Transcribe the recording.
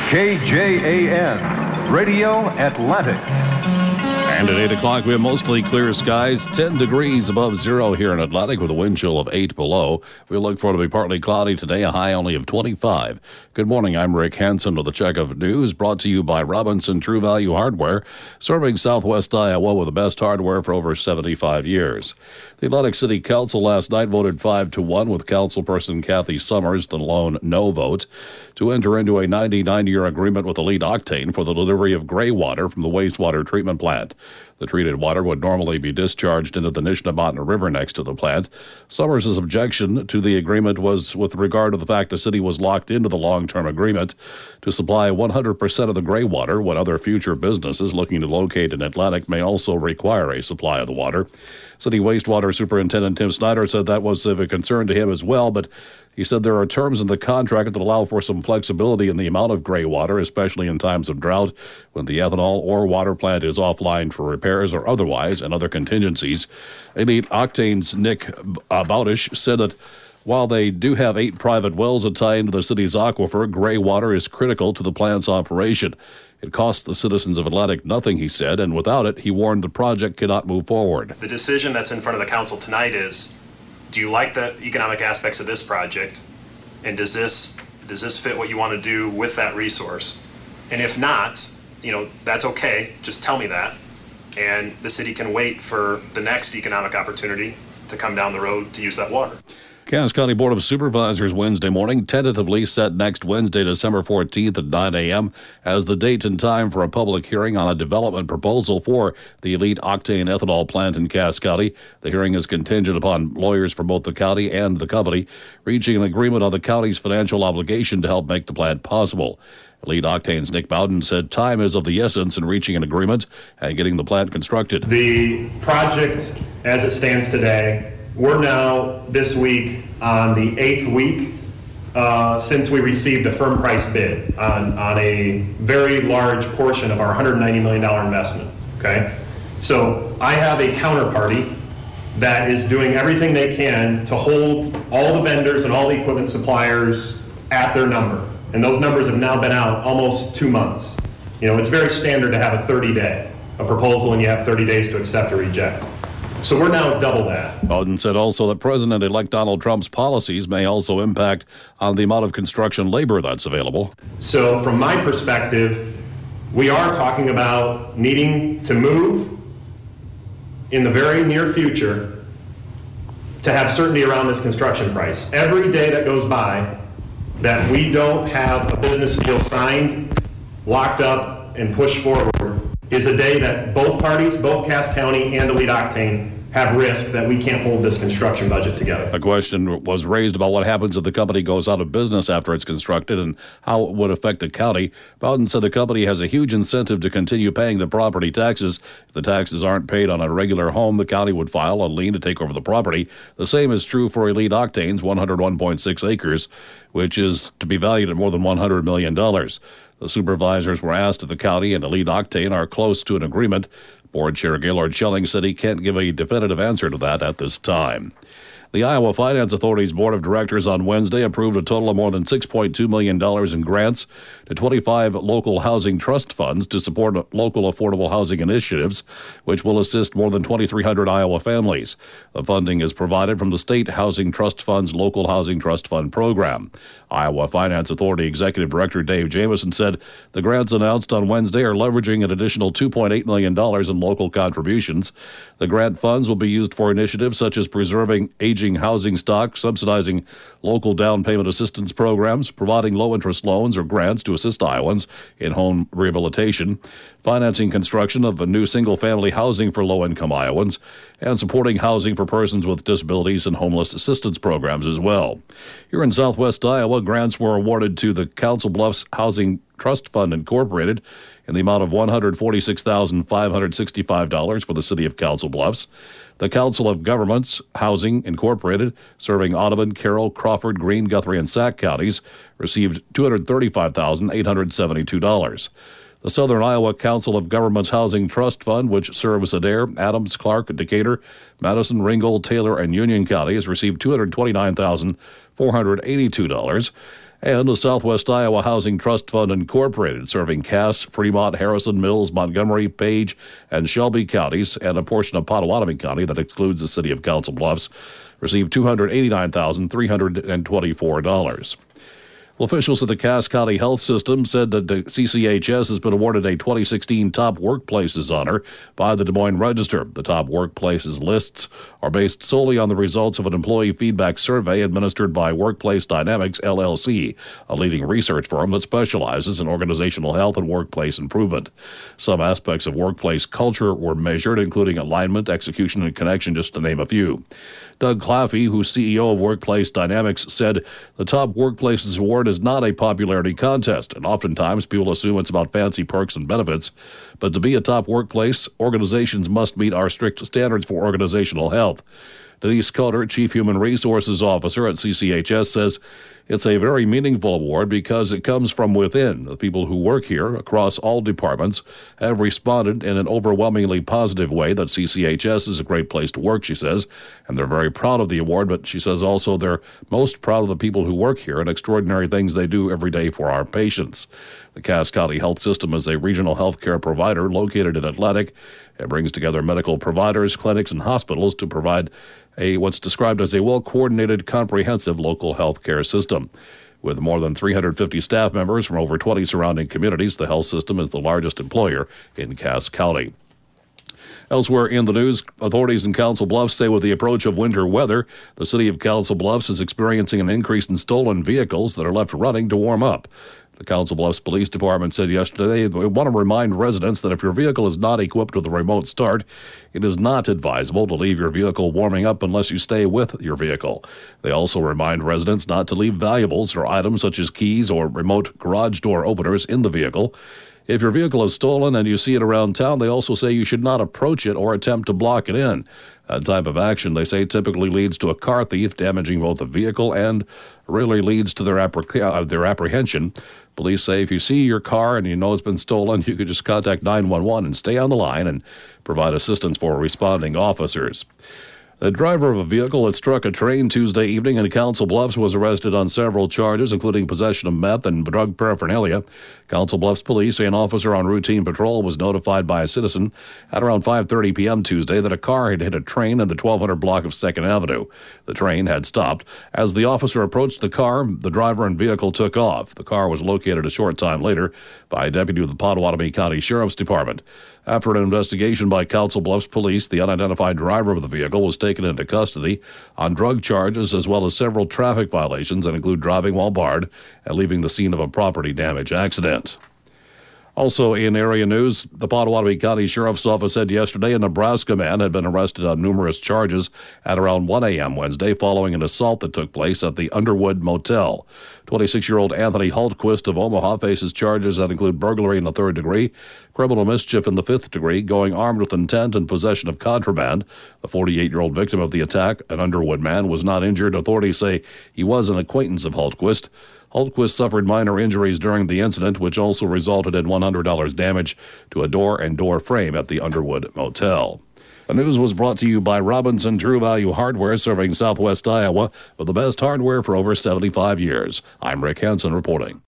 KJAN, Radio Atlantic. And at 8 o'clock, we have mostly clear skies, 10 degrees above zero here in Atlantic with a wind chill of 8 below. We look for it to be partly cloudy today, a high only of 25. Good morning, I'm Rick Hansen with a check of news brought to you by Robinson True Value Hardware, serving Southwest Iowa with the best hardware for over 75 years. The Atlantic City Council last night voted 5-1 with councilperson Kathy Summers, the lone no vote, to enter into a 99-year agreement with Elite Octane for the delivery of gray water from the wastewater treatment plant. The treated water would normally be discharged into the Nishnabotna River next to the plant. Summers' objection to the agreement was with regard to the fact the city was locked into the long-term agreement to supply 100% of the gray water when other future businesses looking to locate in Atlantic may also require a supply of the water. City Wastewater Superintendent Tim Snyder said that was of a concern to him as well, but he said there are terms in the contract that allow for some flexibility in the amount of gray water, especially in times of drought when the ethanol or water plant is offline for repairs or otherwise, and other contingencies. Elite Octane's Nick Bowdish said that while they do have 8 private wells that tie into the city's aquifer, gray water is critical to the plant's operation. It costs the citizens of Atlantic nothing, he said, and without it, he warned the project cannot move forward. The decision that's in front of the council tonight is, do you like the economic aspects of this project? And does this fit what you want to do with that resource? And if not, that's okay. Just tell me that. And the city can wait for the next economic opportunity to come down the road to use that water. Cass County Board of Supervisors Wednesday morning tentatively set next Wednesday, December 14th at 9 a.m. as the date and time for a public hearing on a development proposal for the Elite Octane ethanol plant in Cass County. The hearing is contingent upon lawyers for both the county and the company reaching an agreement on the county's financial obligation to help make the plant possible. Elite Octane's Nick Bowden said time is of the essence in reaching an agreement and getting the plant constructed. The project, as it stands today, we're now this week on the 8th week since we received a firm price bid on a very large portion of our $190 million investment. Okay, so I have a counterparty that is doing everything they can to hold all the vendors and all the equipment suppliers at their number. And those numbers have now been out almost 2 months. It's very standard to have a 30-day, a proposal, and you have 30 days to accept or reject. So we're now double that. Bowden said also that President-elect Donald Trump's policies may also impact on the amount of construction labor that's available. So from my perspective, we are talking about needing to move in the very near future to have certainty around this construction price. Every day that goes by that we don't have a business deal signed, locked up, and pushed forward is a day that both parties, both Cass County and Elite Octane, have risk that we can't hold this construction budget together. A question was raised about what happens if the company goes out of business after it's constructed and how it would affect the county. Bowden said the company has a huge incentive to continue paying the property taxes. If the taxes aren't paid on a regular home, the county would file a lien to take over the property. The same is true for Elite Octane's 101.6 acres, which is to be valued at more than $100 million. The supervisors were asked if the county and Elite Octane are close to an agreement. Board Chair Gaylord Schelling said he can't give a definitive answer to that at this time. The Iowa Finance Authority's Board of Directors on Wednesday approved a total of more than $6.2 million in grants to 25 local housing trust funds to support local affordable housing initiatives, which will assist more than 2,300 Iowa families. The funding is provided from the State Housing Trust Fund's Local Housing Trust Fund program. Iowa Finance Authority Executive Director Dave Jamieson said the grants announced on Wednesday are leveraging an additional $2.8 million in local contributions. The grant funds will be used for initiatives such as preserving aging housing stock, subsidizing local down payment assistance programs, providing low-interest loans or grants to assist Iowans in home rehabilitation, financing construction of a new single-family housing for low-income Iowans, and supporting housing for persons with disabilities and homeless assistance programs as well. Here in Southwest Iowa, grants were awarded to the Council Bluffs Housing Trust Fund Incorporated in the amount of $146,565 for the city of Council Bluffs. The Council of Governments Housing Incorporated, serving Audubon, Carroll, Crawford, Greene, Guthrie, and Sac counties, received $235,872. The Southern Iowa Council of Governments Housing Trust Fund, which serves Adair, Adams, Clark, Decatur, Madison, Ringgold, Taylor, and Union counties, received $229,482. And the Southwest Iowa Housing Trust Fund Incorporated, serving Cass, Fremont, Harrison, Mills, Montgomery, Page, and Shelby counties, and a portion of Potawatomi County that excludes the city of Council Bluffs, received $289,324. Well, officials at the Cass County Health System said that the CCHS has been awarded a 2016 Top Workplaces honor by the Des Moines Register. The Top Workplaces lists are based solely on the results of an employee feedback survey administered by Workplace Dynamics, LLC, a leading research firm that specializes in organizational health and workplace improvement. Some aspects of workplace culture were measured, including alignment, execution, and connection, just to name a few. Doug Claffey, who's CEO of Workplace Dynamics, said the Top Workplaces Award is not a popularity contest, and oftentimes people assume it's about fancy perks and benefits. But to be a top workplace, organizations must meet our strict standards for organizational health. Denise Coder, Chief Human Resources Officer at CCHS, says it's a very meaningful award because it comes from within. The people who work here across all departments have responded in an overwhelmingly positive way that CCHS is a great place to work, she says, and they're very proud of the award, but she says also they're most proud of the people who work here and extraordinary things they do every day for our patients. The Cass County Health System is a regional health care provider located in Atlantic. It brings together medical providers, clinics, and hospitals to provide what's described as a well-coordinated, comprehensive local health care system. With more than 350 staff members from over 20 surrounding communities, the health system is the largest employer in Cass County. Elsewhere in the news, authorities in Council Bluffs say with the approach of winter weather, the city of Council Bluffs is experiencing an increase in stolen vehicles that are left running to warm up. The Council Bluffs Police Department said yesterday they want to remind residents that if your vehicle is not equipped with a remote start, it is not advisable to leave your vehicle warming up unless you stay with your vehicle. They also remind residents not to leave valuables or items such as keys or remote garage door openers in the vehicle. If your vehicle is stolen and you see it around town, they also say you should not approach it or attempt to block it in. That type of action, they say, typically leads to a car thief damaging both the vehicle and really leads to their apprehension. Police say if you see your car and you know it's been stolen, you could just contact 911 and stay on the line and provide assistance for responding officers. The driver of a vehicle that struck a train Tuesday evening in Council Bluffs was arrested on several charges, including possession of meth and drug paraphernalia. Council Bluffs police say an officer on routine patrol was notified by a citizen at around 5:30 p.m. Tuesday that a car had hit a train in the 1200 block of 2nd Avenue. The train had stopped. As the officer approached the car, the driver and vehicle took off. The car was located a short time later by a deputy of the Potawatomi County Sheriff's Department. After an investigation by Council Bluffs police, the unidentified driver of the vehicle was taken into custody on drug charges as well as several traffic violations that include driving while barred and leaving the scene of a property damage accident. Also in area news, the Potawatomi County Sheriff's Office said yesterday a Nebraska man had been arrested on numerous charges at around 1 a.m. Wednesday following an assault that took place at the Underwood Motel. 26-year-old Anthony Hultquist of Omaha faces charges that include burglary in the 3rd degree, criminal mischief in the 5th degree, going armed with intent and possession of contraband. The 48-year-old victim of the attack, an Underwood man, was not injured. Authorities say he was an acquaintance of Hultquist. Hultquist suffered minor injuries during the incident, which also resulted in $100 damage to a door and door frame at the Underwood Motel. The news was brought to you by Robinson True Value Hardware, serving Southwest Iowa with the best hardware for over 75 years. I'm Rick Hansen reporting.